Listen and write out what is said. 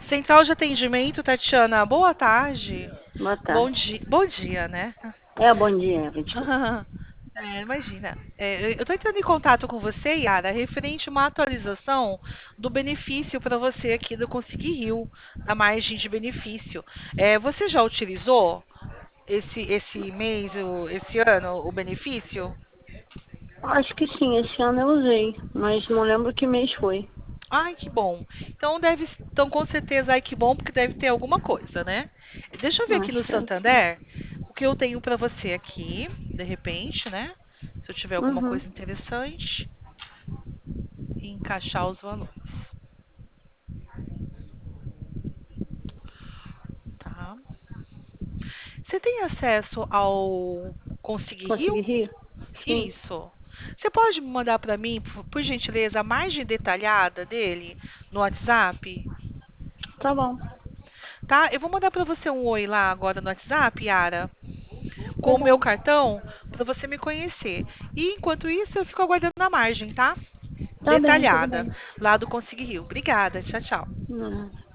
Central de atendimento, Tatiana, boa tarde. Boa tarde. Bom dia, né? Bom dia, desculpa. Imagina. Eu estou entrando em contato com você, Yara, referente a uma atualização do benefício para você aqui do Consegui Rio, da margem de benefício. Você já utilizou esse mês, esse ano, o benefício? Acho que sim, esse ano eu usei, mas não lembro que mês foi. Ai, que bom. Então com certeza, ai, que bom, porque deve ter alguma coisa, né? Deixa eu ver Não, aqui no espero que sim. Santander o que eu tenho para você aqui, de repente, né? Se eu tiver alguma Uhum. coisa interessante, e encaixar os valores, tá? Você tem acesso ao Conseguir Rio? Consegui rir? Sim. Isso. Você pode me mandar para mim, por gentileza, a margem detalhada dele no WhatsApp? Tá bom. Tá? Eu vou mandar para você um oi lá agora no WhatsApp, Yara, Tá com o meu bom. cartão para você me conhecer. E enquanto isso, eu fico aguardando a margem, tá? Tá bem, tudo Detalhada, bem. lá do Consegui Rio. Obrigada, tchau, tchau. Não.